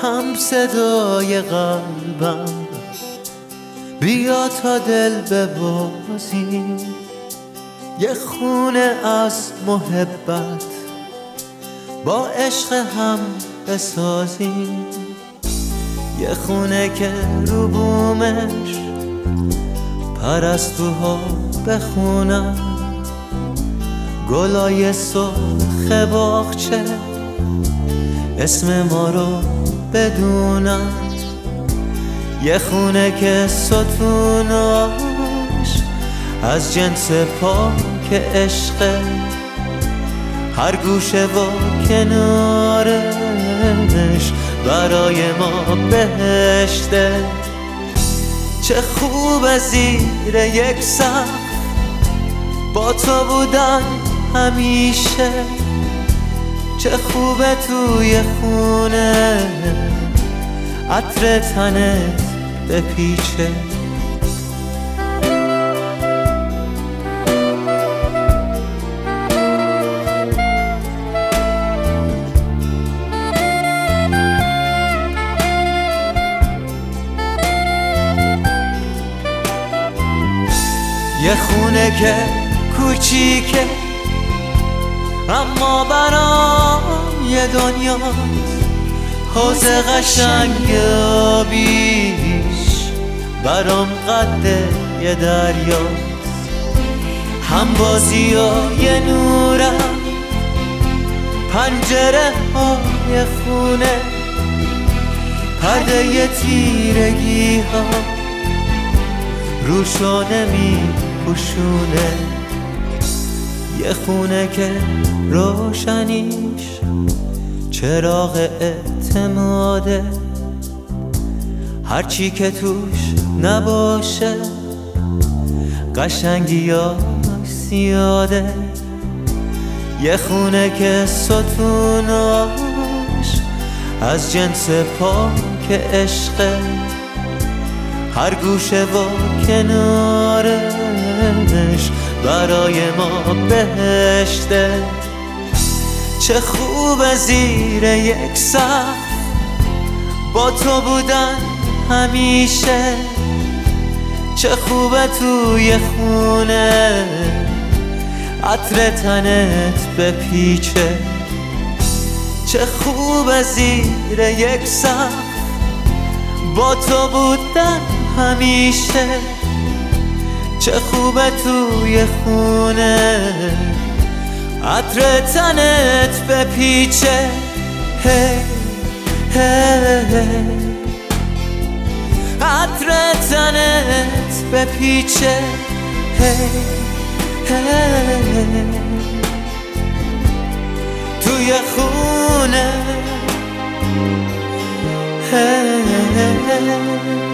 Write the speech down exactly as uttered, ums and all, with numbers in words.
هم صدای قلبم، بیا تا دل ببازیم، یه خونه از محبت با عشق هم بسازیم. یه خونه که رو بومش پرستوها بخونن، گلای سرخ باغچه اسم ما رو بدونن. یه خونه که ستوناش از جنس پاک عشقه، هر گوشه و کنارش برای ما بهشته. چه خوب زیر یک سقف با تو بودن همیشه، چه خوبه توی خونه عطر تنت بپیچه. یه خونه که کوچیکه اما برام یه دنیاست، حوض قشنگ آبیش برام قد یه دریاست. هم بازی های نورم، پنجره های خونه، پرده ی تیرگی ها روشانه می پوشونه. یه خونه که روشنیش چراغ اعتماده، هرچی که توش نباشه قشنگیاش زیاده. یه خونه که ستوناش از جنس پاک عشقه، هر گوشه و کنارش برای ما بهشته. چه خوب زیر یک سقف با تو بودن همیشه، چه خوبه توی خونه عطر تنت بپیچه. چه خوب زیر یک سقف با تو بودن همیشه، چه خوبه توی خونه عطر تنت بپیچه. هی هی عطر تنت بپیچه. هی هی توی خونه. هی